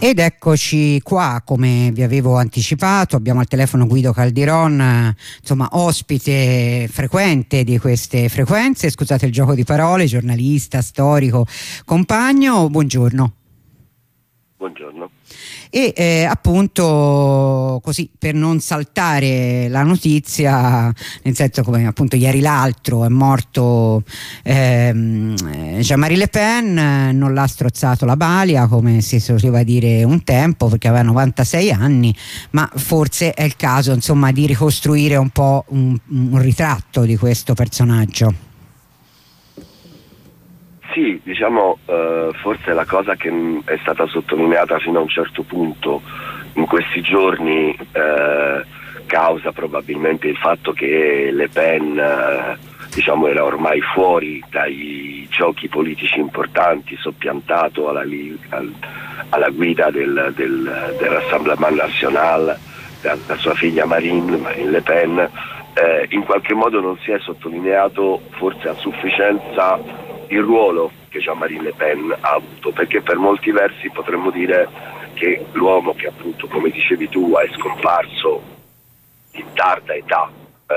Ed eccoci qua, come vi avevo anticipato, abbiamo al telefono Guido Caldiron, insomma ospite frequente di queste frequenze, scusate il gioco di parole, giornalista, storico, compagno, buongiorno. Buongiorno. E appunto così, per non saltare la notizia, nel senso, come appunto ieri l'altro è morto Jean-Marie Le Pen, non l'ha strozzato la balia come si soleva dire un tempo, perché aveva 96 anni, ma forse è il caso insomma di ricostruire un po' un ritratto di questo personaggio. Sì, diciamo, forse la cosa che è stata sottolineata fino a un certo punto in questi giorni causa probabilmente il fatto che Le Pen diciamo era ormai fuori dai giochi politici importanti, soppiantato alla guida del Rassemblement National da sua figlia Marine Le Pen. In qualche modo non si è sottolineato forse a sufficienza il ruolo che Jean-Marie Le Pen ha avuto, perché per molti versi potremmo dire che l'uomo che appunto, come dicevi tu, è scomparso in tarda età,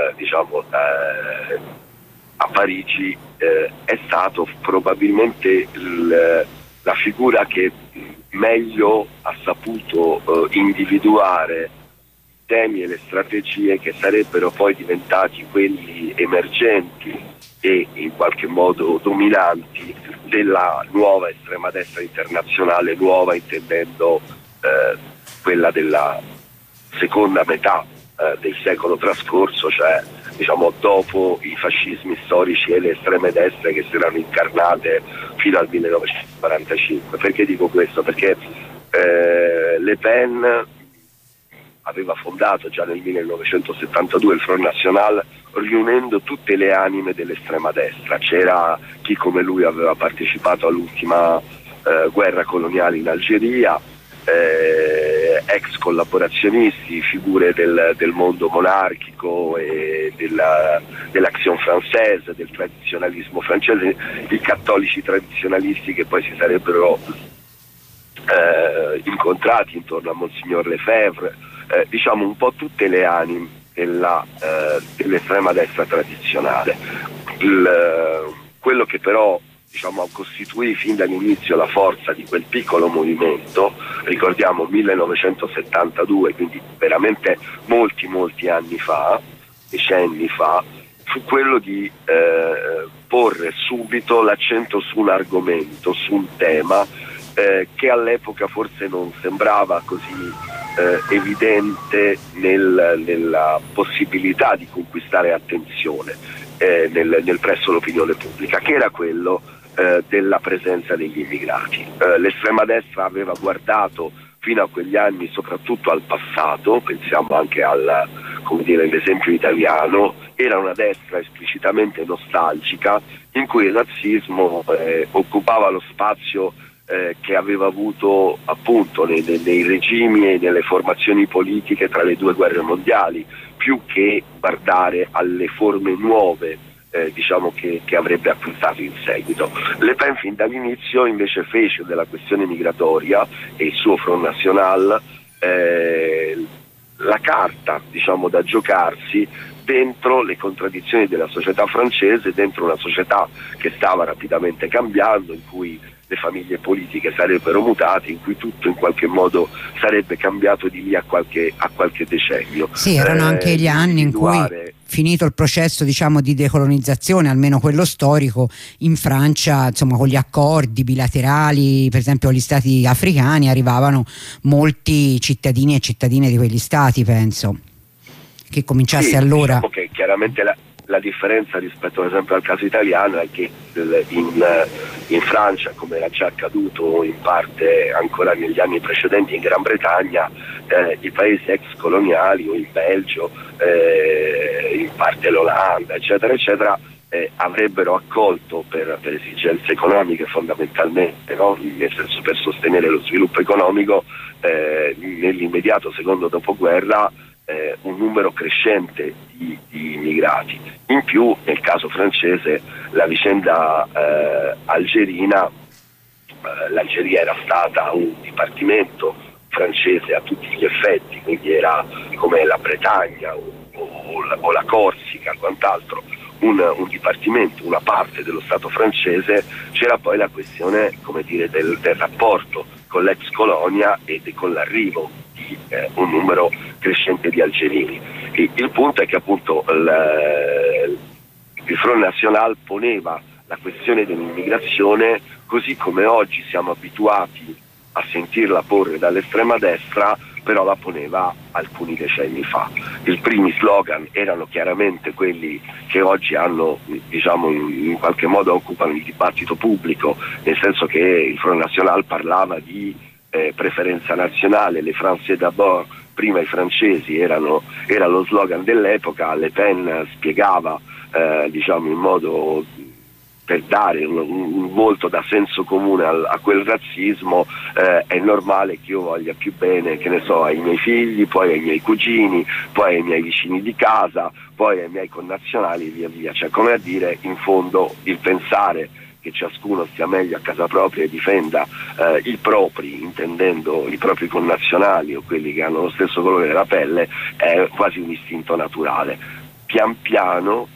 a Parigi, è stato probabilmente la figura che meglio ha saputo individuare temi e le strategie che sarebbero poi diventati quelli emergenti e in qualche modo dominanti della nuova estrema destra internazionale, nuova intendendo quella della seconda metà del secolo trascorso, cioè diciamo dopo i fascismi storici e le estreme destre che si erano incarnate fino al 1945. Perché dico questo? Perché Le Pen aveva fondato già nel 1972 il Front National, riunendo tutte le anime dell'estrema destra. C'era chi come lui aveva partecipato all'ultima guerra coloniale in Algeria, ex collaborazionisti, figure del mondo monarchico e dell'Action Française, del tradizionalismo francese, i cattolici tradizionalisti che poi si sarebbero incontrati intorno a Monsignor Lefebvre, diciamo un po' tutte le anime dell'estrema destra tradizionale. Quello che però diciamo costituì fin dall'inizio la forza di quel piccolo movimento, ricordiamo 1972, quindi veramente molti anni fa, decenni fa, fu quello di porre subito l'accento su un argomento, su un tema che all'epoca forse non sembrava così evidente nella possibilità di conquistare attenzione presso l'opinione pubblica, che era quello della presenza degli immigrati. L'estrema destra aveva guardato fino a quegli anni soprattutto al passato, pensiamo anche all'esempio italiano, era una destra esplicitamente nostalgica in cui il nazismo occupava lo spazio che aveva avuto appunto nei regimi e nelle formazioni politiche tra le due guerre mondiali, più che guardare alle forme nuove che avrebbe acquistato in seguito. Le Pen fin dall'inizio invece fece della questione migratoria e il suo Front National la carta da giocarsi dentro le contraddizioni della società francese, dentro una società che stava rapidamente cambiando, in cui le famiglie politiche sarebbero mutate, in cui tutto in qualche modo sarebbe cambiato di lì a qualche decennio. Sì, erano anche gli anni in cui, finito il processo di decolonizzazione, almeno quello storico, in Francia, insomma, con gli accordi bilaterali, per esempio con gli stati africani, arrivavano molti cittadini e cittadine di quegli stati, penso, che cominciasse allora. Diciamo che chiaramente la differenza rispetto ad esempio al caso italiano è che in Francia, come era già accaduto in parte ancora negli anni precedenti in Gran Bretagna, i paesi ex coloniali o il Belgio, in parte l'Olanda, eccetera eccetera, avrebbero accolto per esigenze economiche fondamentalmente, no? Nel senso per sostenere lo sviluppo economico, nell'immediato secondo dopoguerra un numero crescente di immigrati. In più, nel caso francese, la vicenda algerina l'Algeria era stata un dipartimento francese a tutti gli effetti, quindi era come la Bretagna o la Corsica, quant'altro, un dipartimento, una parte dello Stato francese. C'era poi la questione, come dire, del rapporto con l'ex colonia e con l'arrivo di un numero crescente di algerini. Il punto è che appunto il Front National poneva la questione dell'immigrazione così come oggi siamo abituati a sentirla porre dall'estrema destra, però la poneva alcuni decenni fa. I primi slogan erano chiaramente quelli che oggi hanno, diciamo, in qualche modo occupano il dibattito pubblico, nel senso che il Front National parlava di preferenza nazionale, les Français d'abord, prima i francesi era lo slogan dell'epoca. Le Pen spiegava diciamo in modo per dare un volto da senso comune a quel razzismo, è normale che io voglia più bene, che ne so, ai miei figli, poi ai miei cugini, poi ai miei vicini di casa, poi ai miei connazionali e via via. Cioè, come a dire, in fondo, il pensare che ciascuno stia meglio a casa propria e difenda i propri, intendendo i propri connazionali o quelli che hanno lo stesso colore della pelle, è quasi un istinto naturale. Pian piano,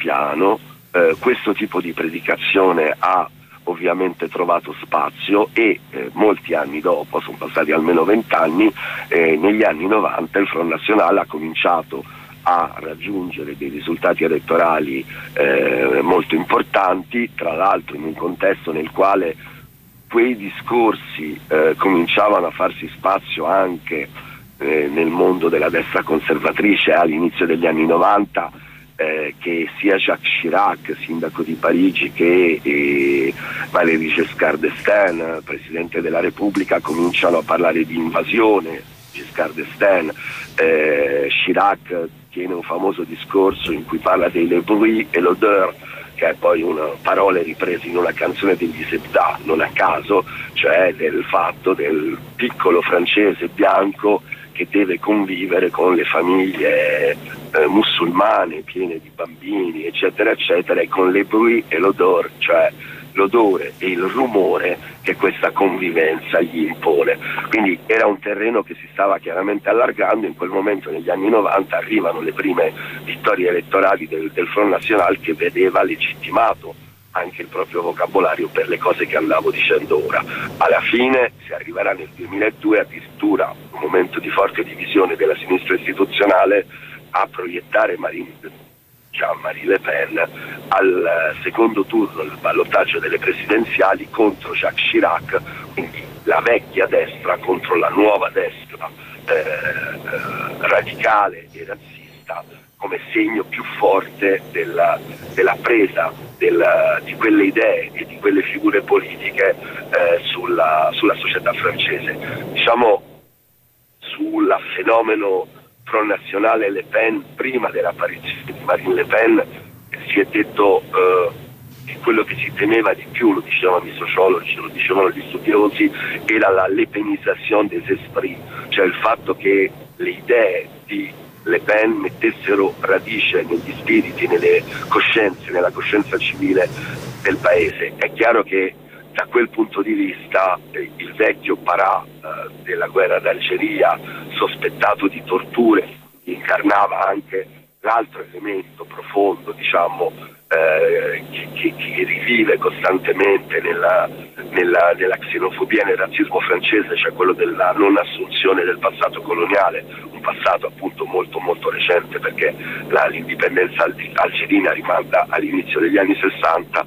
questo tipo di predicazione ha ovviamente trovato spazio e molti anni dopo, sono passati almeno 20 anni, negli anni 90 il Front National ha cominciato a raggiungere dei risultati elettorali molto importanti, tra l'altro in un contesto nel quale quei discorsi cominciavano a farsi spazio anche nel mondo della destra conservatrice all'inizio degli anni 90, che sia Jacques Chirac, sindaco di Parigi, che Valéry Giscard d'Estaing, presidente della Repubblica, cominciano a parlare di invasione. Giscard d'Estaing, Chirac tiene un famoso discorso in cui parla dei le bruits et l'odeur, che è poi una parola ripresa in una canzone degli Zebda, non a caso, cioè del fatto del piccolo francese bianco che deve convivere con le famiglie musulmane piene di bambini, eccetera eccetera, e con le bruit e l'odore, cioè l'odore e il rumore che questa convivenza gli impone. Quindi era un terreno che si stava chiaramente allargando. In quel momento, negli anni 90, arrivano le prime vittorie elettorali del Front National, che vedeva legittimato anche il proprio vocabolario per le cose che andavo dicendo ora. Alla fine si arriverà nel 2002, addirittura un momento di forte divisione della sinistra istituzionale, a proiettare Marine Le Pen al secondo turno del ballottaggio delle presidenziali contro Jacques Chirac, quindi la vecchia destra contro la nuova destra radicale e razzista, come segno più forte della presa di quelle idee e di quelle figure politiche sulla società francese. Diciamo, sul fenomeno Front National e Le Pen, prima dell'apparizione di Marine Le Pen, si è detto che quello che si temeva di più, lo dicevano i sociologi, lo dicevano gli studiosi, era la lepenizzazione des esprits, cioè il fatto che le idee di Le Pen mettessero radice negli spiriti, nelle coscienze, nella coscienza civile del paese. È chiaro che da quel punto di vista il vecchio Parà della guerra d'Algeria, sospettato di torture, incarnava anche l'altro elemento profondo, diciamo, che rivive costantemente nella xenofobia e nel razzismo francese, cioè quello della non assunzione del passato coloniale, un passato appunto molto molto recente, perché l'indipendenza algerina rimanda all'inizio degli anni 60.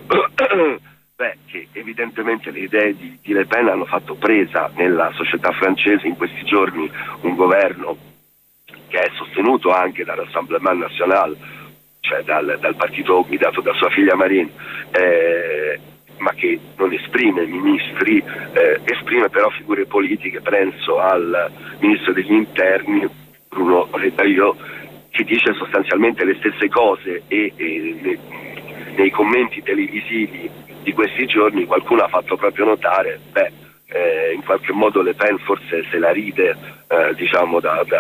Che evidentemente le idee di Le Pen hanno fatto presa nella società francese. In questi giorni un governo che è sostenuto anche dal Rassemblement National, cioè dal partito guidato da sua figlia Marine, ma che non esprime ministri, esprime però figure politiche. Penso al ministro degli interni Bruno Retailleau, che dice sostanzialmente le stesse cose, e nei commenti televisivi di questi giorni qualcuno ha fatto proprio notare, qualche modo Le Pen forse se la ride diciamo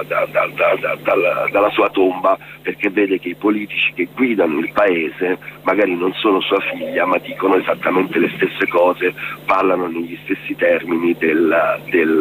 dalla sua tomba, perché vede che i politici che guidano il paese magari non sono sua figlia, ma dicono esattamente le stesse cose, parlano negli stessi termini della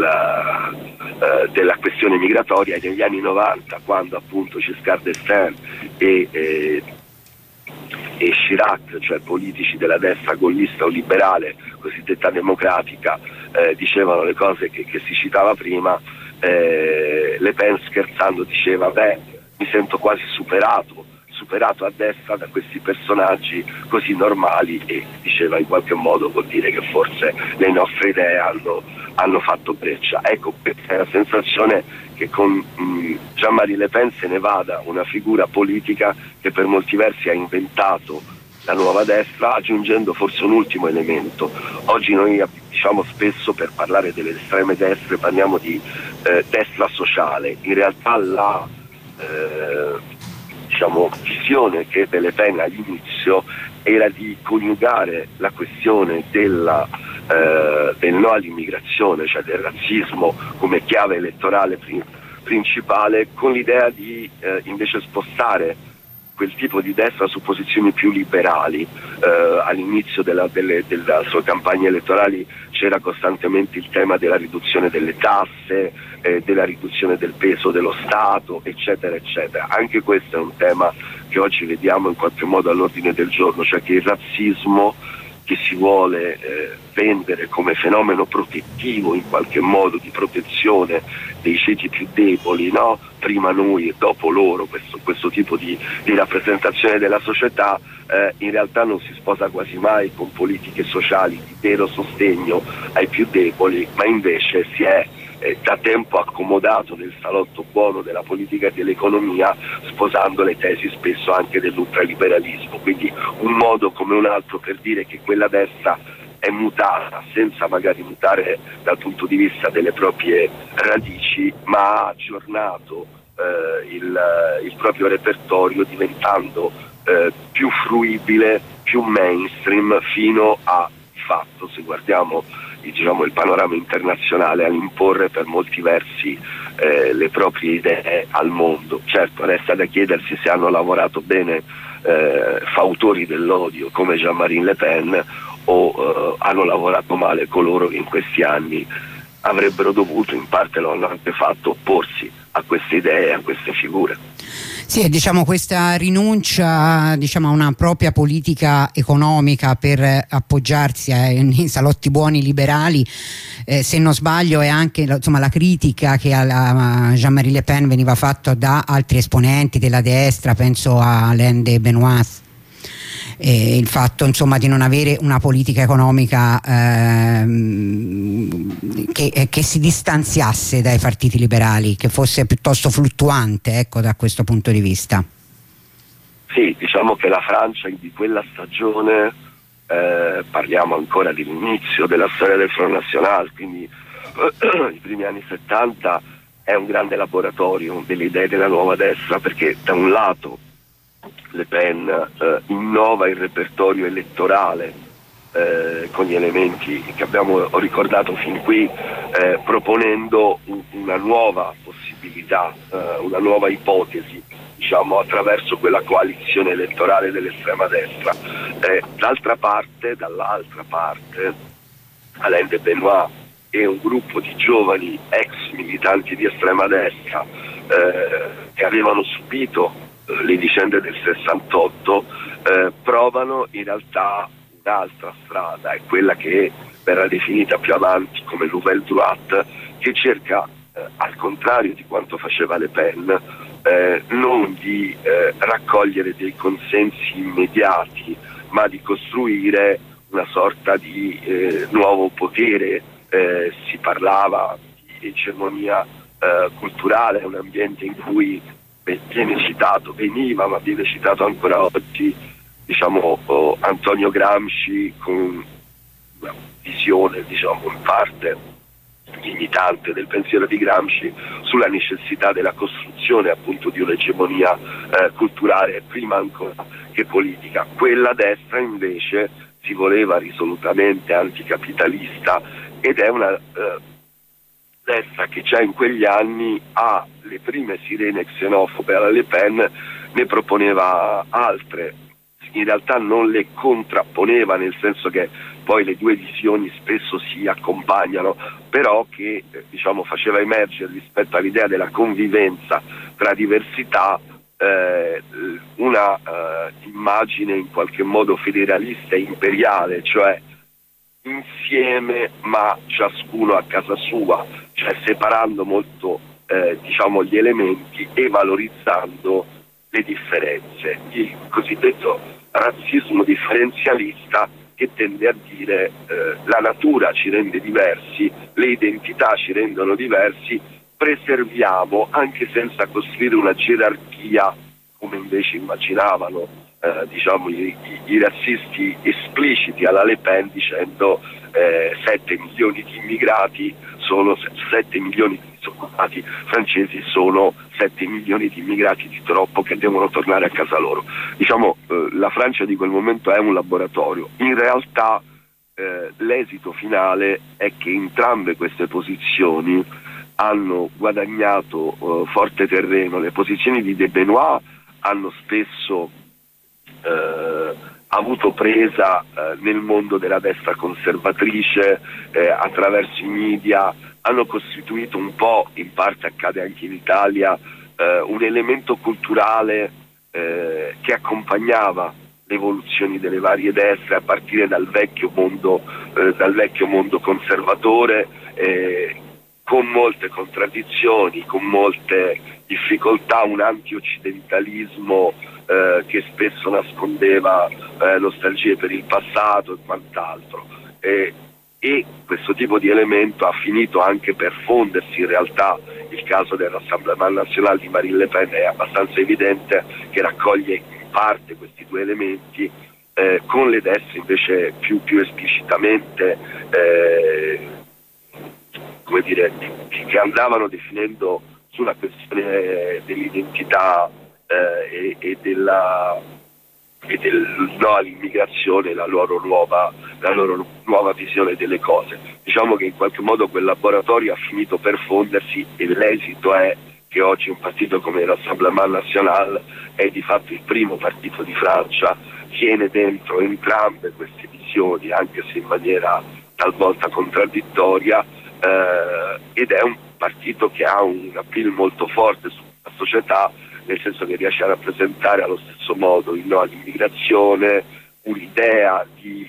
questione migratoria. E negli anni 90, quando appunto Giscard d'Estaing e Chirac, cioè politici della destra gollista o liberale, cosiddetta democratica, dicevano le cose che si citava prima, Le Pen scherzando diceva: beh, mi sento quasi superato a destra da questi personaggi così normali, e diceva in qualche modo vuol dire che forse le nostre idee hanno fatto breccia. Ecco, questa è la sensazione, che con Jean-Marie Le Pen se ne vada una figura politica che per molti versi ha inventato la nuova destra, aggiungendo forse un ultimo elemento. Oggi noi diciamo spesso, per parlare delle estreme destre, parliamo di destra sociale. In realtà la visione che ebbe Le Pen all'inizio era di coniugare la questione del no all'immigrazione, cioè del razzismo, come chiave elettorale principale, con l'idea di invece spostare quel tipo di destra su posizioni più liberali. All'inizio della sua campagna elettorali c'era costantemente il tema della riduzione delle tasse, della riduzione del peso dello Stato, eccetera eccetera. Anche questo è un tema che oggi vediamo in qualche modo all'ordine del giorno, cioè che il razzismo, che si vuole vendere come fenomeno protettivo, in qualche modo di protezione dei ceti più deboli, no? Prima noi e dopo loro, questo tipo di rappresentazione della società, in realtà non si sposa quasi mai con politiche sociali di vero sostegno ai più deboli, ma invece si è da tempo accomodato nel salotto buono della politica e dell'economia, sposando le tesi spesso anche dell'ultraliberalismo. Quindi un modo come un altro per dire che quella destra è mutata, senza magari mutare dal punto di vista delle proprie radici, ma ha aggiornato il proprio repertorio, diventando più fruibile, più mainstream, fino a, di fatto, se guardiamo il panorama internazionale, all'imporre per molti versi le proprie idee al mondo. Certo, resta da chiedersi se hanno lavorato bene fautori dell'odio come Jean-Marie Le Pen, o hanno lavorato male coloro che in questi anni avrebbero dovuto, in parte lo hanno anche fatto, opporsi a queste idee, a queste figure. Sì, diciamo questa rinuncia a una propria politica economica per appoggiarsi ai salotti buoni liberali, se non sbaglio è anche la critica che a Jean-Marie Le Pen veniva fatta da altri esponenti della destra, penso a Alain de Benoist. Il fatto di non avere una politica economica che si distanziasse dai partiti liberali, che fosse piuttosto fluttuante, ecco, da questo punto di vista. Sì, diciamo che la Francia di quella stagione, parliamo ancora dell'inizio della storia del Front National, quindi i primi anni 70, è un grande laboratorio delle idee della nuova destra, perché da un lato Le Pen innova il repertorio elettorale con gli elementi che abbiamo ricordato fin qui, proponendo una nuova possibilità, una nuova ipotesi, attraverso quella coalizione elettorale dell'estrema destra. Dall'altra parte, Alain de Benoist e un gruppo di giovani ex militanti di estrema destra che avevano subito le vicende del 68, provano in realtà un'altra strada, è quella che verrà definita più avanti come Nouvelle Droite, che cerca, al contrario di quanto faceva Le Pen, non di raccogliere dei consensi immediati, ma di costruire una sorta di nuovo potere. Si parlava di egemonia culturale, un ambiente in cui veniva citato ancora oggi, Antonio Gramsci, con una visione, in parte imitante del pensiero di Gramsci, sulla necessità della costruzione appunto di un'egemonia culturale, prima ancora che politica. Quella destra invece si voleva risolutamente anticapitalista, ed è una destra che già in quegli anni alle prime sirene xenofobe alla Le Pen ne proponeva altre. In realtà non le contrapponeva, nel senso che poi le due visioni spesso si accompagnano, però che faceva emergere rispetto all'idea della convivenza tra diversità una immagine in qualche modo federalista e imperiale, cioè insieme ma ciascuno a casa sua, cioè separando molto gli elementi e valorizzando le differenze. Il cosiddetto razzismo differenzialista, che tende a dire la natura ci rende diversi, le identità ci rendono diversi, preserviamo anche senza costruire una gerarchia come invece immaginavano i razzisti espliciti alla Le Pen, dicendo 7 milioni di immigrati sono 7 milioni di disoccupati francesi, sono 7 milioni di immigrati di troppo che devono tornare a casa loro. La Francia di quel momento è un laboratorio. In realtà l'esito finale è che entrambe queste posizioni hanno guadagnato forte terreno. Le posizioni di De Benoit hanno spesso avuto presa nel mondo della destra conservatrice, attraverso i media, hanno costituito un po', in parte accade anche in Italia, un elemento culturale che accompagnava le evoluzioni delle varie destre a partire dal vecchio mondo conservatore, con molte contraddizioni, con molte difficoltà, un anti-occidentalismo che spesso nascondeva nostalgie per il passato e quant'altro, e questo tipo di elemento ha finito anche per fondersi. In realtà il caso del Rassemblement National di Marine Le Pen è abbastanza evidente, che raccoglie in parte questi due elementi, con le destre invece più esplicitamente che andavano definendo sulla questione dell'identità e del no all'immigrazione la loro nuova visione delle cose. Diciamo che in qualche modo quel laboratorio ha finito per fondersi, e l'esito è che oggi un partito come il Rassemblement National è di fatto il primo partito di Francia, tiene dentro entrambe queste visioni, anche se in maniera talvolta contraddittoria, ed è un partito che ha un appeal molto forte sulla società, nel senso che riesce a rappresentare allo stesso modo il no all'immigrazione, un'idea di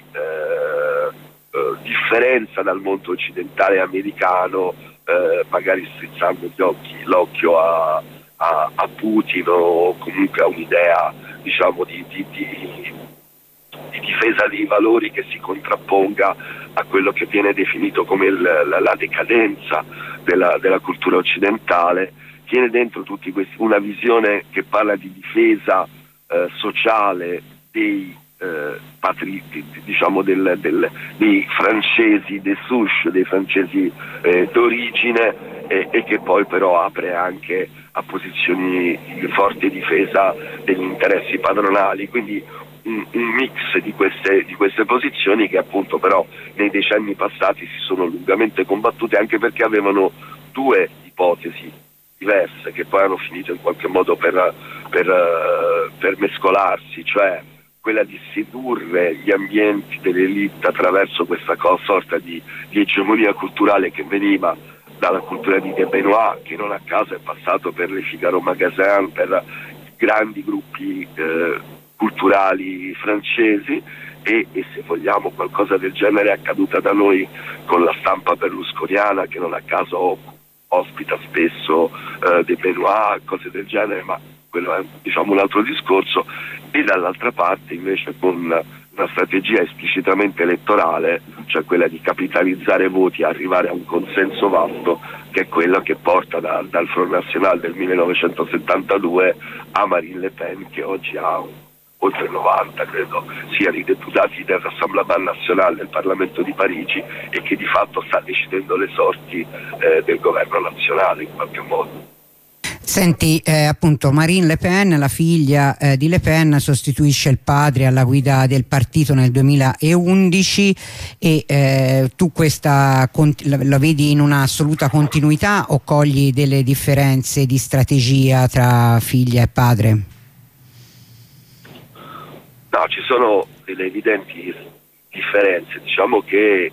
differenza dal mondo occidentale americano, magari strizzando l'occhio a Putin, o comunque a un'idea di difesa dei valori che si contrapponga a quello che viene definito come la decadenza della cultura occidentale. Tiene dentro tutti questi una visione che parla di difesa sociale dei dei francesi des souches, dei francesi d'origine, e che poi però apre anche a posizioni di forte difesa degli interessi padronali. Quindi un mix di queste posizioni che appunto però nei decenni passati si sono lungamente combattute, anche perché avevano due ipotesi diverse che poi hanno finito in qualche modo per mescolarsi, cioè quella di sedurre gli ambienti dell'elite attraverso questa sorta di egemonia culturale che veniva dalla cultura di De Benoit, che non a caso è passato per le Figaro Magazine, per grandi gruppi culturali francesi, e se vogliamo qualcosa del genere è accaduta da noi con la stampa berlusconiana, che non a caso ospita spesso De Benoit, cose del genere, ma quello è un altro discorso. E dall'altra parte invece con una strategia esplicitamente elettorale, cioè quella di capitalizzare voti e arrivare a un consenso vasto, che è quella che porta dal Front National del 1972 a Marine Le Pen, che oggi ha oltre 90, credo, sia di deputati del Rassemblement National del Parlamento di Parigi, e che di fatto sta decidendo le sorti del governo nazionale in qualche modo. Senti, appunto Marine Le Pen, la figlia di Le Pen, sostituisce il padre alla guida del partito nel 2011 e tu questa la vedi in una assoluta continuità o cogli delle differenze di strategia tra figlia e padre? No, ci sono delle evidenti differenze. Diciamo che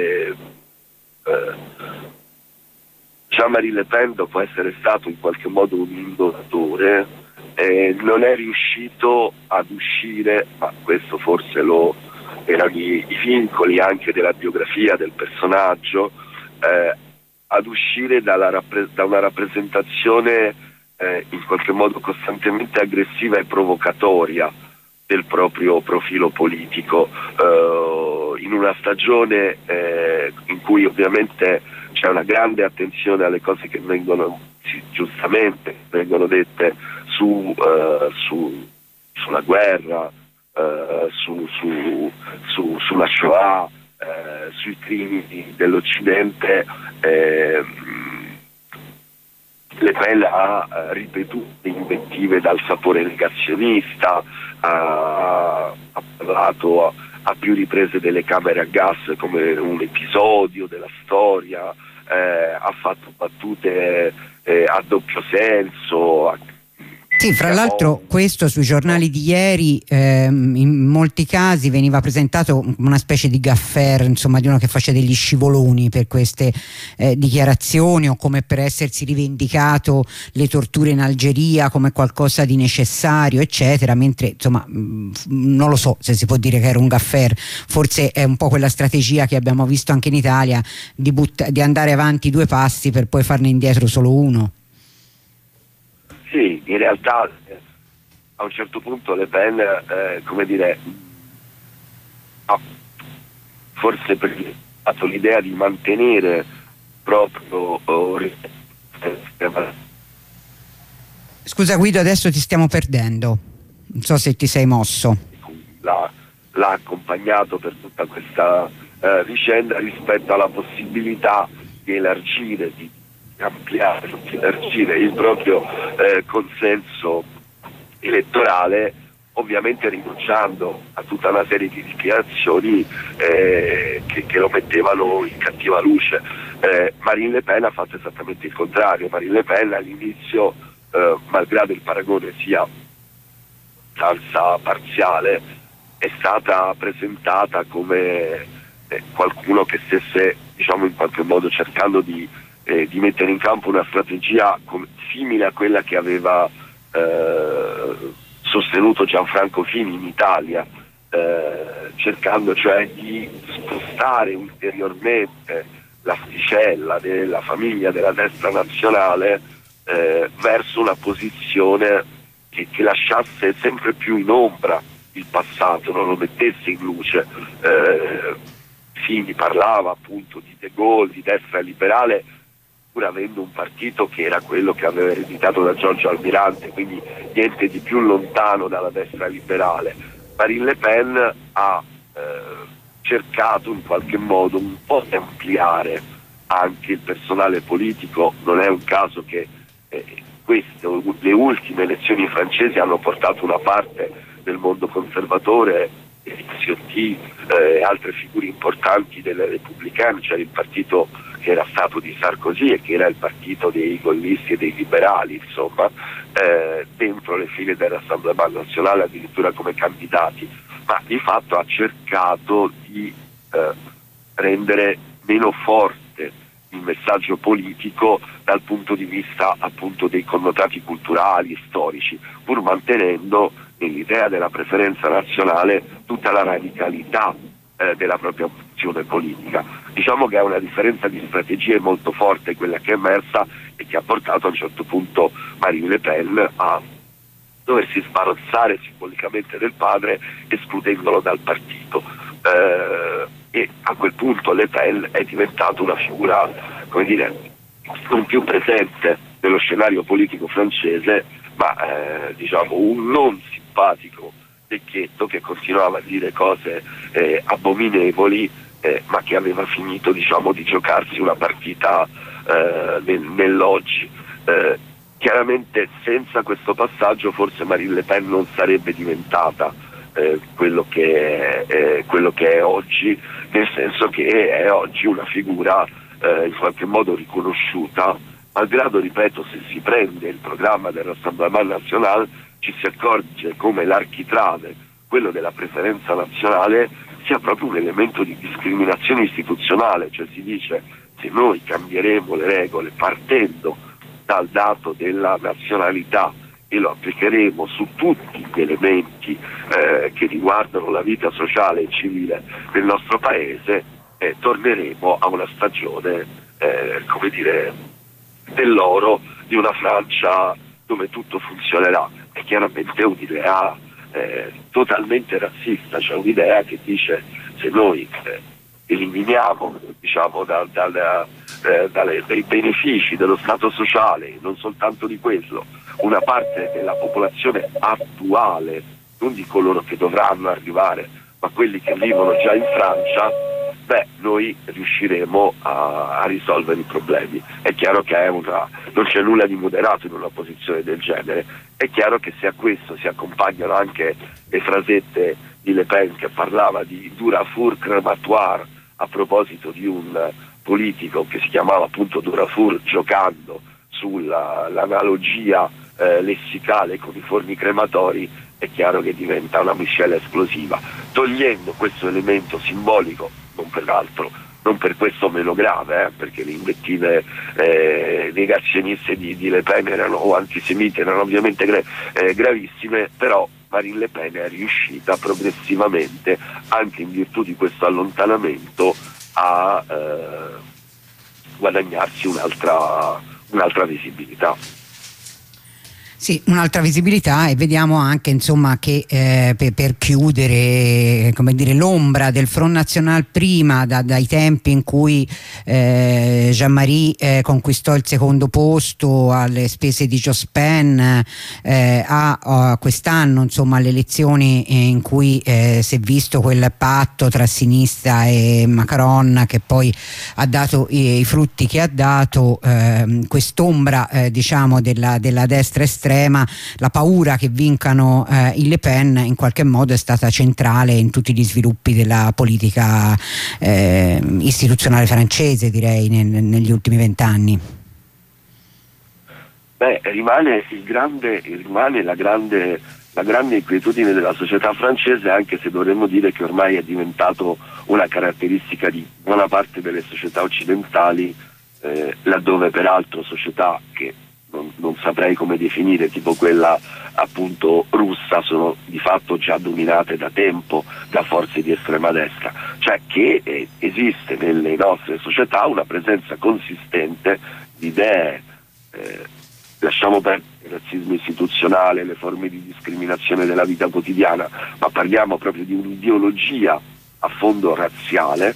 Jean-Marie Le Pen, dopo essere stato in qualche modo un innovatore, non è riuscito ad uscire, ma questo forse erano i vincoli anche della biografia del personaggio, ad uscire da una rappresentazione in qualche modo costantemente aggressiva e provocatoria del proprio profilo politico, in una stagione in cui ovviamente c'è una grande attenzione alle cose che giustamente vengono dette sulla guerra, sulla Shoah, sui crimini dell'Occidente. Le Pen ha ripetuto invettive dal sapore negazionista, ha parlato a più riprese delle camere a gas come un episodio della storia, ha fatto battute a doppio senso. Sì, fra l'altro questo sui giornali di ieri in molti casi veniva presentato una specie di gaffer, insomma, di uno che faceva degli scivoloni per queste dichiarazioni, o come per essersi rivendicato le torture in Algeria come qualcosa di necessario, eccetera, mentre insomma non lo so se si può dire che era un gaffer. Forse è un po' quella strategia che abbiamo visto anche in Italia di andare avanti 2 passi per poi farne indietro solo uno. Sì, in realtà a un certo punto Le Pen, come dire, ha forse dato l'idea di mantenere proprio... Scusa Guido, adesso ti stiamo perdendo, non so se ti sei mosso. L'ha accompagnato per tutta questa vicenda rispetto alla possibilità di elargire, di ampliare, di elargire il proprio consenso elettorale, ovviamente rinunciando a tutta una serie di dichiarazioni che lo mettevano in cattiva luce. Marine Le Pen ha fatto esattamente il contrario. Marine Le Pen all'inizio, malgrado il paragone sia abbastanza parziale, è stata presentata come qualcuno che stesse, diciamo, in qualche modo cercando di mettere in campo una strategia simile a quella che aveva sostenuto Gianfranco Fini in Italia, cercando cioè di spostare ulteriormente l'asticella della famiglia della destra nazionale verso una posizione che lasciasse sempre più in ombra il passato, non lo mettesse in luce. Fini parlava appunto di De Gaulle, di destra liberale, pur avendo un partito che era quello che aveva ereditato da Giorgio Almirante, quindi niente di più lontano dalla destra liberale. Marine Le Pen ha cercato in qualche modo un po' di ampliare anche il personale politico. Non è un caso che le ultime elezioni francesi hanno portato una parte del mondo conservatore, Ciotti e altre figure importanti delle repubblicane, cioè il partito che era stato di Sarkozy e che era il partito dei gollisti e dei liberali, insomma, dentro le file dell'Assemblea nazionale addirittura come candidati, ma di fatto ha cercato di rendere meno forte il messaggio politico dal punto di vista appunto dei connotati culturali e storici, pur mantenendo nell'idea della preferenza nazionale tutta la radicalità della propria opzione politica. Diciamo che è una differenza di strategie molto forte quella che è emersa e che ha portato a un certo punto Marine Le Pen a doversi sbarazzare simbolicamente del padre, escludendolo dal partito. E a quel punto Le Pen è diventata una figura, come dire, non più presente nello scenario politico francese, ma diciamo un non simpatico vecchietto che continuava a dire cose abominevoli, ma che aveva finito, diciamo, di giocarsi una partita nell'oggi. chiaramente senza questo passaggio forse Marine Le Pen non sarebbe diventata quello che è oggi, nel senso che è oggi una figura in qualche modo riconosciuta, malgrado, ripeto, se si prende il programma del Rassemblement National ci si accorge come l'architrave, quello della preferenza nazionale, sia proprio un elemento di discriminazione istituzionale, cioè si dice: se noi cambieremo le regole partendo dal dato della nazionalità e lo applicheremo su tutti gli elementi che riguardano la vita sociale e civile del nostro paese, torneremo a una stagione, come dire, dell'oro di una Francia dove tutto funzionerà. È chiaramente un'idea totalmente razzista, cioè un'idea che dice: se noi eliminiamo, diciamo, dai benefici dello Stato sociale, non soltanto di quello, una parte della popolazione attuale, non di coloro che dovranno arrivare, ma quelli che vivono già in Francia, noi riusciremo a risolvere i problemi. È chiaro che non c'è nulla di moderato in una posizione del genere. È chiaro che se a questo si accompagnano anche le frasette di Le Pen che parlava di Durafour crématoire a proposito di un politico che si chiamava appunto Durafour, giocando sull'analogia lessicale con i forni crematori, è chiaro che diventa una miscela esplosiva. Togliendo questo elemento simbolico, non per questo meno grave, perché le invettive negazioniste di Le Pen o antisemite erano ovviamente gravissime, però Marine Le Pen è riuscita progressivamente, anche in virtù di questo allontanamento, a guadagnarsi un'altra visibilità. Sì, un'altra visibilità, e vediamo anche, insomma, che per chiudere, come dire, l'ombra del Front National prima, dai tempi in cui Jean-Marie conquistò il secondo posto alle spese di Jospin, a quest'anno, insomma, alle elezioni in cui si è visto quel patto tra sinistra e Macron che poi ha dato i frutti che ha dato, quest'ombra diciamo della destra estrema, la paura che vincano i Le Pen in qualche modo è stata centrale in tutti gli sviluppi della politica istituzionale francese, direi, negli ultimi 20 anni. Rimane la grande inquietudine della società francese, anche se dovremmo dire che ormai è diventato una caratteristica di buona parte delle società occidentali, laddove peraltro società che non saprei come definire, tipo quella appunto russa, sono di fatto già dominate da tempo da forze di estrema destra, cioè che esiste nelle nostre società una presenza consistente di idee, lasciamo perdere il razzismo istituzionale, le forme di discriminazione della vita quotidiana, ma parliamo proprio di un'ideologia a fondo razziale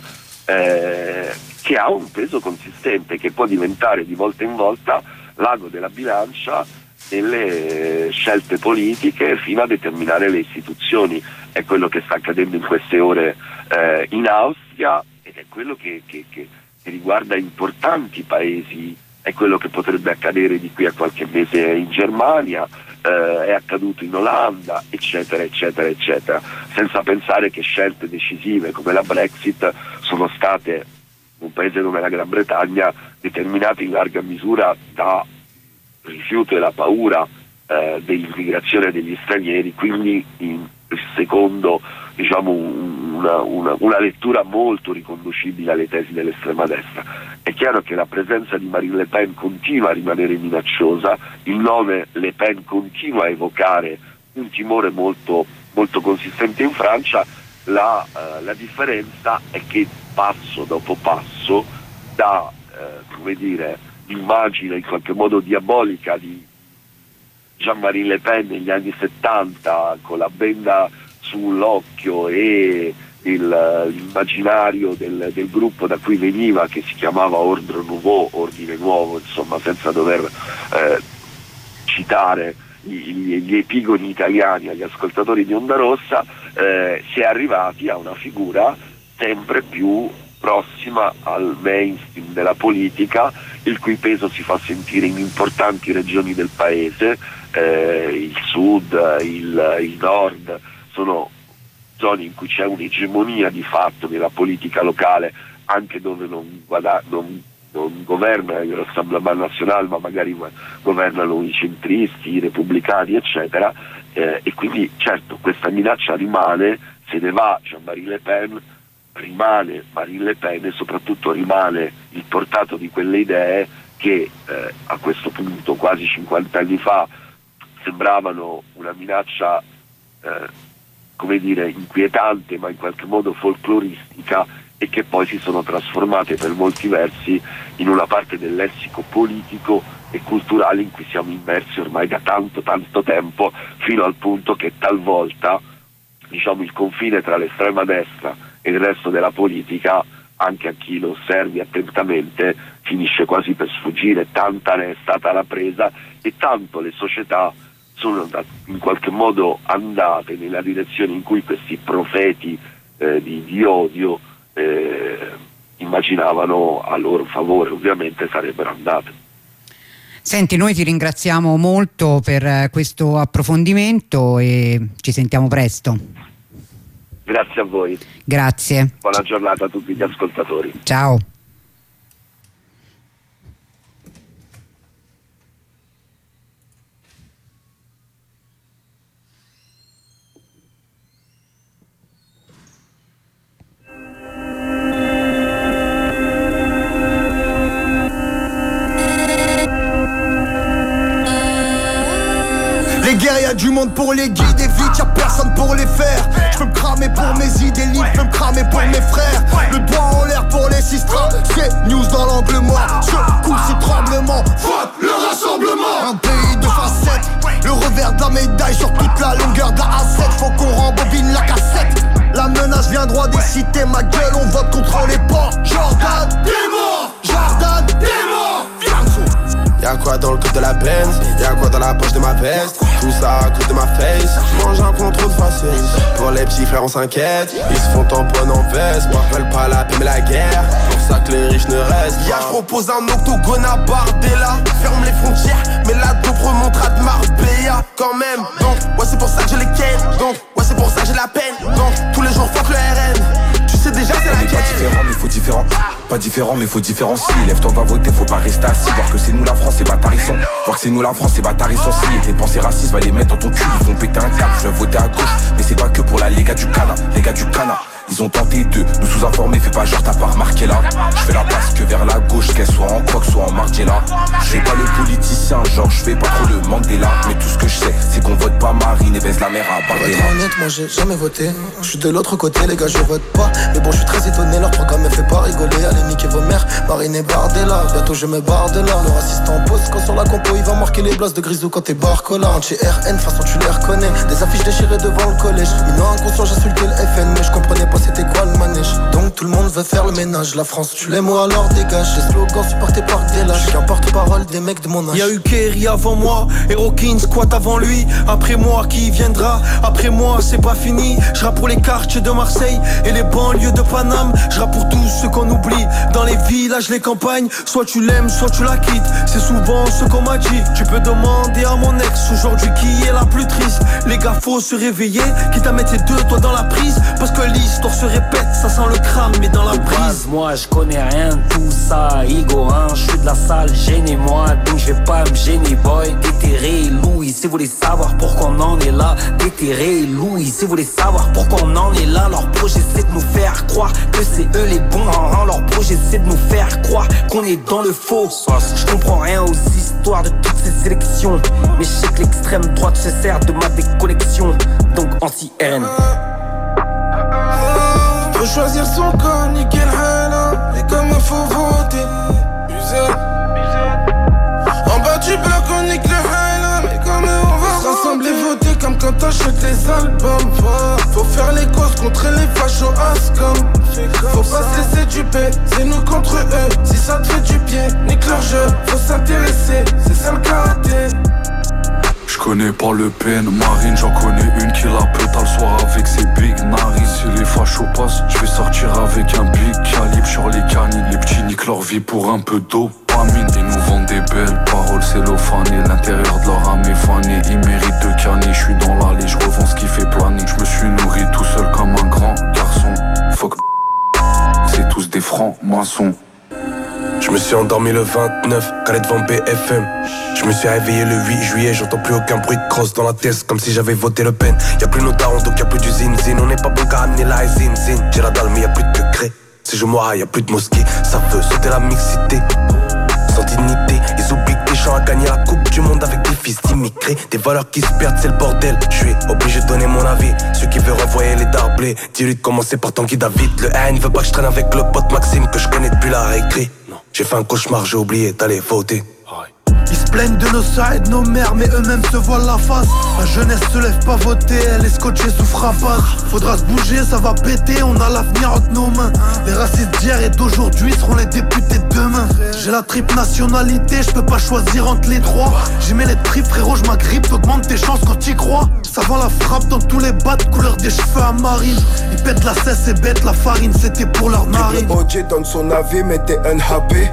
che ha un peso consistente, che può diventare di volta in volta l'ago della bilancia delle scelte politiche fino a determinare le istituzioni. È quello che sta accadendo in queste ore in Austria, ed è quello che riguarda importanti paesi, è quello che potrebbe accadere di qui a qualche mese in Germania, è accaduto in Olanda, eccetera eccetera eccetera, senza pensare che scelte decisive come la Brexit sono state, un paese come la Gran Bretagna, determinate in larga misura da rifiuto e la paura dell'immigrazione degli stranieri, quindi secondo, diciamo, una lettura molto riconducibile alle tesi dell'estrema destra. È chiaro che la presenza di Marine Le Pen continua a rimanere minacciosa, il nome Le Pen continua a evocare un timore molto, molto consistente in Francia. La differenza è che passo dopo passo da come dire, l'immagine in qualche modo diabolica di Jean-Marie Le Pen negli anni 70 con la benda sull'occhio e l'immaginario del gruppo da cui veniva, che si chiamava Ordre Nouveau, Ordine Nuovo, insomma, senza dover citare gli epigoni italiani agli ascoltatori di Onda Rossa, si è arrivati a una figura sempre più prossima al mainstream della politica, il cui peso si fa sentire in importanti regioni del paese, il sud, il nord, sono zone in cui c'è un'egemonia di fatto nella politica locale, anche dove non governa il Rassemblement National, ma magari governano i centristi, i repubblicani, eccetera, e quindi certo questa minaccia rimane. Se ne va Jean-Marie Le Pen, rimane Marine Le Pen e soprattutto rimane il portato di quelle idee che a questo punto, quasi 50 anni fa, sembravano una minaccia come dire inquietante, ma in qualche modo folcloristica, e che poi si sono trasformate per molti versi in una parte del lessico politico e culturale in cui siamo immersi ormai da tanto tempo, fino al punto che talvolta, diciamo, il confine tra l'estrema destra e il resto della politica, anche a chi lo osservi attentamente, finisce quasi per sfuggire. Tanta ne è stata la presa e tanto le società sono in qualche modo andate nella direzione in cui questi profeti di odio immaginavano a loro favore, ovviamente sarebbero andate. Senti, noi ti ringraziamo molto per questo approfondimento e ci sentiamo presto. Grazie a voi. Grazie. Buona giornata a tutti gli ascoltatori. Ciao. Les guerres, y'a du monde pour les guider, vite y'a personne pour les faire. J'peux me cramer pour mes idées libres, j'peux me cramer pour mes frères. Le doigt en l'air pour les sistras, c'est news dans l'angle mort. Secousse et tremblement, fuck le rassemblement. Un pays de facettes, le revers de la médaille sur toute la longueur de la A7. Faut qu'on rembobine la cassette. La menace vient droit des cités, ma gueule on vote contre les ports. Jordan, t'es mort, Jordan, t'es mort. Y'a quoi dans le code de la Benz, y'a quoi dans la poche de ma veste. Tout ça à cause de ma face, j'mange un contrôle facile. Pour les petits frères on s'inquiète, ils se font tamponner en veste. Moi veulent pas la paix mais la guerre, pour ça que les riches ne restent. Y'a j'propose un octogone à Bardella. Ferme les frontières, mais la dope remontera de Marbella. Quand même, donc, ouais c'est pour ça que je les ken. Donc, ouais c'est pour ça que j'ai la peine. Donc, tous les jours fuck le RN. Tu sais déjà c'est la guerre. Pas différent mais faut différent. Pas différent mais faut différencier. Lève-toi, va voter, faut pas rester assis. Voir que c'est nous la France, c'est bâtarissant. Voir que c'est nous la France, c'est bâtarissant. Si tes pensées racistes, va les mettre dans ton cul. Ils vont péter un câble, je vais voter à gauche. Mais c'est pas que pour la les gars du Cana, les gars du Cana. Ils ont tenté de nous sous-informer, fais pas genre t'as pas remarqué là. Je fais la passe que vers la gauche, qu'elle soit en Crocs, soit en Margiela. Je fais pas le politicien, genre je fais pas trop le Mandela. Mais tout ce que je sais, c'est qu'on vote pas Marine et baise la mère à Bardella. Pour être honnête, moi j'ai jamais voté. Je suis de l'autre côté, les gars, je vote pas. Mais bon, je suis très étonné, leur programme me fait pas rigoler. Allez, niquez vos mères, Marine et Bardella. Bientôt je me barre de là. Le raciste en pause, quand sur la compo, il va marquer les blases de Grisou quand t'es Barcola. Anti-RN, façon tu les reconnais. Des affiches déchirées devant le collège. Minant inconscient, j'insultais le FN, mais je comprenais pas c'était quoi le manège. Donc tout le monde veut faire le ménage. La France, tu l'aimes, moi alors dégage. Les slogans supportés par des lâches. Je suis un porte-parole des mecs de mon âge. Y'a eu Kerry avant moi, Herokin squat avant lui. Après moi, qui viendra? Après moi, c'est pas fini. Je rappe pour les quartiers de Marseille et les banlieues de Paname. Je rappe pour tous ceux qu'on oublie. Dans les villages, les campagnes. Soit tu l'aimes, soit tu la quittes. C'est souvent ce qu'on m'a dit. Tu peux demander à mon ex aujourd'hui qui est la plus triste. Les gars, faut se réveiller, quitte à mettre les deux doigts dans la prise. Parce que l'histoire se répète, ça sent le crâne mais dans la brise. Moi je connais rien de tout ça, Igor, hein, je suis de la salle, gênez-moi, donc je vais pas me gêner, boy. Déterré Louis, si vous voulez savoir pourquoi on en est là. Déterré Louis, si vous voulez savoir pourquoi on en est là. Leur projet c'est de nous faire croire que c'est eux les bons, hein. Leur projet c'est de nous faire croire qu'on est dans le faux. Je comprends rien aux histoires de toutes ces sélections, mais je sais que l'extrême droite se sert de ma déconnexion. Donc anti-RN. Faut choisir son camp, niquer le halal. Et comme il faut voter, en bas du bloc on nique le halal. Et comme on va se rassembler, voter comme quand t'achètes les albums. Faut faire les causes contre les fachos Ascom. Faut pas se laisser duper, c'est nous contre eux. Si ça te fait du pied, nique leur jeu. Faut s'intéresser, c'est ça le karaté. Je connais pas Le Pen, Marine, j'en connais une qui la pète le soir avec ses big narines. Si les fachos passent, je vais sortir avec un big calibre. sur les canines, les petits niquent leur vie pour un peu d'eau. Ils nous vendent des belles paroles cellophanées. L'intérieur de leur âme est fané. Ils méritent de canner. Je suis dans l'allée, je revends ce qui fait planer. Je me suis nourri tout seul comme un grand garçon. Fuck, c'est tous des francs-maçons. Je me suis endormi le 29, calé devant BFM. Je me suis réveillé le 8 juillet, j'entends plus aucun bruit de crosse dans la tête, comme si j'avais voté Le Pen. Y'a plus nos darons, donc y'a plus du zin-zin. On n'est pas bon qu'à amener la zin-zin. J'ai la dalle, mais y'a plus de cré. Si je mourrai, y'a plus de mosquée. Ça veut sauter la mixité. Sans dignité, ils oublient que Deschamps a gagné la coupe du monde avec des fils d'immigrés. Des valeurs qui se perdent, c'est le bordel. Je suis obligé de donner mon avis. Ceux qui veulent renvoyer les darblés, dis-lui de commencer par Tanguy David. Le haine veut pas que je traîne avec le pote Maxime que je connais depuis la récré. J'ai fait un cauchemar, j'ai oublié d'aller voter. Ils se plaignent de nos sœurs et de nos mères, mais eux-mêmes se voilent la face. La jeunesse se lève pas voter, elle est scotchée sous frappage. Faudra se bouger, ça va péter, on a l'avenir entre nos mains. Les racistes d'hier et d'aujourd'hui seront les députés de demain. J'ai la triple nationalité, je peux pas choisir entre les trois. J'ai mis les tripes, frérot, je m'agrippe, augmente tes chances quand t'y crois. Ça vend la frappe dans tous les bats, couleur des cheveux à marine. Ils pètent la cesse et bêtent la farine, c'était pour leur narine. OJ donne son avis, mais t'es unhappy.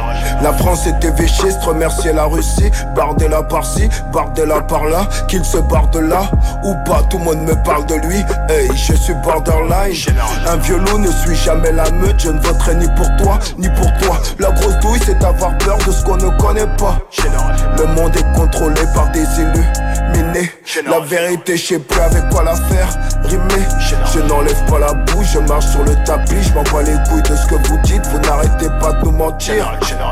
La France était véchiste, remercier la Russie. Bardella par-ci, Bardella par-là. Qu'il se barre de là ou pas, tout le monde me parle de lui. Hey, je suis borderline. Un vieux loup ne suit jamais la meute. Je ne voterai ni pour toi, ni pour toi. La grosse douille, c'est avoir peur de ce qu'on ne connaît pas. Le monde est contrôlé par des illuminés. La vérité, je sais plus avec quoi la faire rimer. Je n'enlève pas la bouche, je marche sur le tapis. Je m'en bats les couilles de ce que vous dites. Vous n'arrêtez pas de nous mentir.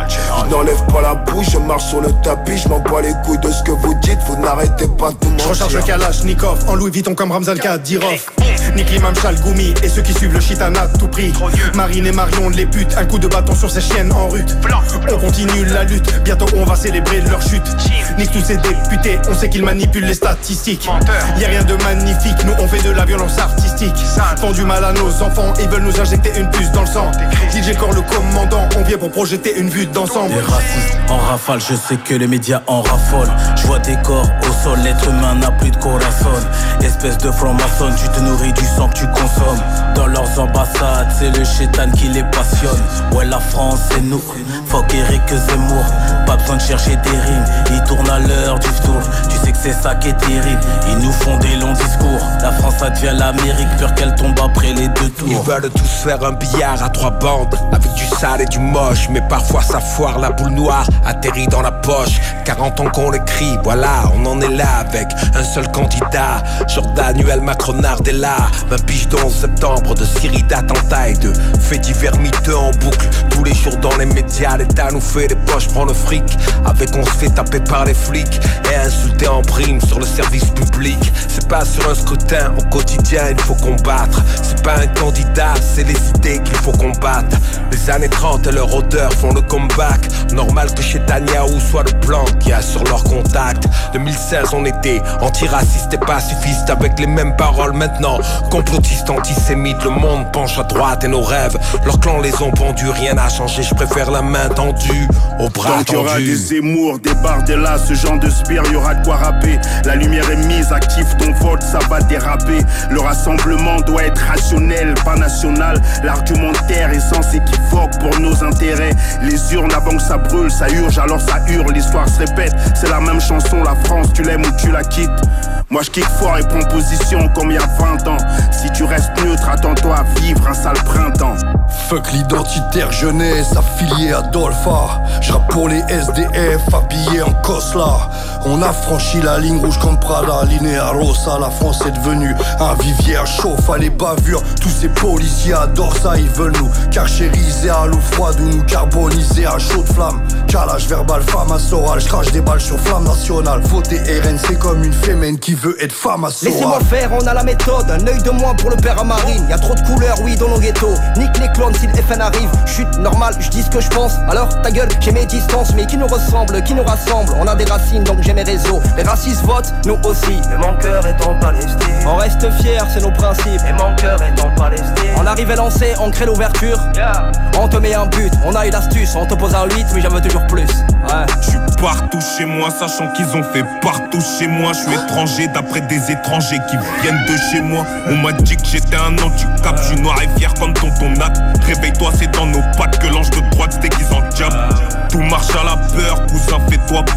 Je n'enlève pas la bouche, je marche sur le tapis. Je m'en bats les couilles de ce que vous dites. Vous n'arrêtez pas de nous mentir. Je recharge le Kalachnikov en Louis Vuitton comme Ramzan Kadyrov. Nique l'imam Chalgoumi et ceux qui suivent le shitana à tout prix. Marine et Marion les putes, un coup de bâton sur ces chiennes en rut. On continue la lutte, bientôt on va célébrer leur chute. Nique tous ces députés, on sait qu'ils manipulent les statistiques. Y'a rien de magnifique, nous on fait de la violence artistique. Font du mal à nos enfants, ils veulent nous injecter une puce dans le sang. DJ Corps le commandant, on vient pour projeter une vue d'ensemble. Des racistes en rafale, je sais que les médias en raffolent. Je vois des corps au sol, l'être humain n'a plus de corazon. Espèce de franc-maçon, tu te nourris du sang que tu consommes. Dans leurs ambassades, c'est le chétan qui les passionne. Ouais, la France c'est nous, fuck Eric Zemmour. Pas besoin de chercher des rimes, ils tournent à l'heure du tour. Tu sais que c'est ça qui est terrible, ils nous font des longs discours. La France ça devient l'Amérique, peur qu'elle tombe après les deux tours. Ils veulent tous faire un billard à 3 bandes, avec du sale et du moche. Mais parfois ça foire, la boule noire atterrit dans la poche. 40 ans qu'on l'écrit, voilà, on en est là avec un seul candidat. Jordanuel Macronardella, 20 piges de 11 septembre, de série d'attentats et de faits divers miteux en boucle. Tous les jours dans les médias, l'État nous fait des poches, prend le fric. Avec on se fait taper par les flics et insulter en prime sur le service public. C'est pas sur un scrutin, au quotidien il faut combattre. C'est pas un candidat, c'est les idées qu'il faut combattre. Les années 30 et leur odeur font le comeback. Normal que chez Taniaou soit le plan qui a sur leur contact. 2016 on était antiraciste et pacifiste avec les mêmes paroles maintenant. Complotistes, antisémites, le monde penche à droite et nos rêves. Leurs clans les ont pendus, rien n'a changé, je préfère la main tendue au bras donc tendu. Donc y'aura des Zemmour, des Bardella, ce genre de spire, y'aura de quoi rapper. La lumière est mise, active ton vote, ça va déraper. Le rassemblement doit être rationnel, pas national. L'argumentaire est sans équivoque pour nos intérêts. Les urnes avant que ça brûle, ça urge, alors ça hurle, l'histoire se répète. C'est la même chanson, la France, tu l'aimes ou tu la quittes. Moi je kick fort et prends position comme il y a 20 ans. Si tu restes neutre, attends-toi à vivre un sale printemps. Fuck l'identitaire jeunesse affilié à Dolpha. J'rappe pour les SDF habillés en Cosla. On a franchi la ligne rouge comme Prada, Linea Rossa. La France est devenue un vivier chauffe à les bavures. Tous ces policiers adorent ça, ils veulent nous carchériser à l'eau froide ou nous carboniser à chaud de flamme. Calage verbal, femme à Soral, j'crache des balles sur flamme nationale. Voter RN c'est comme une fémène qui veut être femme à Soral. Laissez-moi faire, on a la méthode, un œil de moins pour le père à Marine. Y'a trop de couleurs, oui, dans nos ghettos. Nique les clones si le FN arrive. Chute normal, je dis ce que je pense. Alors ta gueule, j'ai mes distances. Mais qui nous ressemble, qui nous rassemble. On a des racines donc j'ai mes réseaux. Les racistes votent, nous aussi. Mais mon cœur est en Palestine. On reste fiers, c'est nos principes. Et mon cœur est en Palestine. On arrive à lancer, on crée l'ouverture. On te met un but, on a eu l'astuce. On te pose un 8 mais j'en veux toujours plus. Ouais. Je suis partout chez moi, sachant qu'ils ont fait partout chez moi. Je suis étranger d'après des étrangers qui viennent de chez moi. On m'a dit que j'étais un anti-cap, je suis noir et fier comme tonton Nat. Réveille-toi, c'est dans nos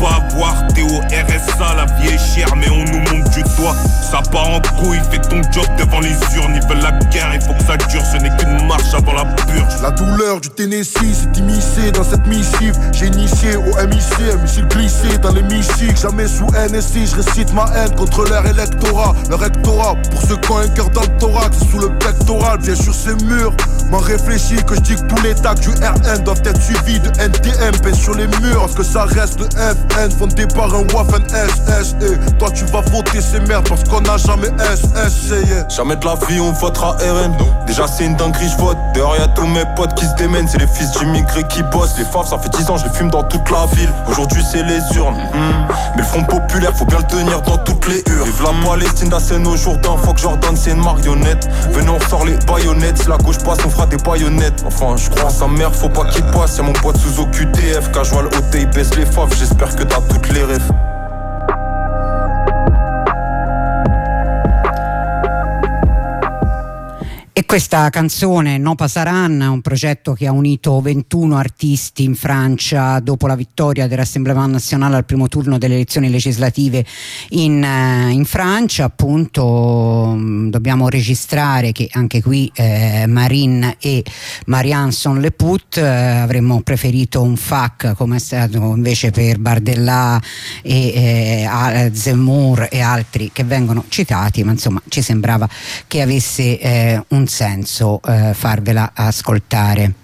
pas avoir, t'es au RSA, la vie est chère mais on nous montre du doigt. Ça part en couille, fais ton job devant les urnes. Ils veulent la guerre, il faut que ça dure, ce n'est qu'une marche avant la purge. La douleur du Tennessee s'est immiscée dans cette missive. J'ai initié au MIC, un missile glissé dans l'hémicycle. Jamais sous NSI, je récite ma haine contre leur électorat. Leur rectorat, pour ceux qui ont un cœur dans le thorax, sous le pectoral, bien sûr c'est mûr. M'en réfléchis que je dis que tous les tags du RN doivent être suivis de NTM, pèse sur les murs. Parce que ça reste le FN, fondé par un Waffen SS. Et toi tu vas voter ces merdes parce qu'on n'a jamais SS. Jamais de la vie on votera RN. Déjà c'est une dinguerie, je vote. Dehors y'a tous mes potes qui se démènent. C'est les fils d'immigrés qui bossent. Les faves ça fait 10 ans je les fume dans toute la ville. Aujourd'hui c'est les urnes. Mais le front populaire faut bien le tenir dans toutes les urnes. Vive la Palestine, la scène au Jourdain. Faut que Jordan c'est une marionnette. Venez on ressort les baïonnettes. Si la gauche passe on fera des baïonnettes. Enfin je crois à sa mère, faut pas qu'il passe. Y'a mon pote sous OQTF. Casual OT il baisse les faves. J'espère que t'as toutes les rêves. E questa canzone No Pasaran è un progetto che ha unito 21 artisti in Francia dopo la vittoria del Rassemblement National al primo turno delle elezioni legislative in Francia. Appunto dobbiamo registrare che anche qui Marine e Marianne sont les putes. Avremmo preferito un FAC come è stato invece per Bardella e Zemmour e altri che vengono citati, ma insomma ci sembrava che avesse un senso farvela ascoltare.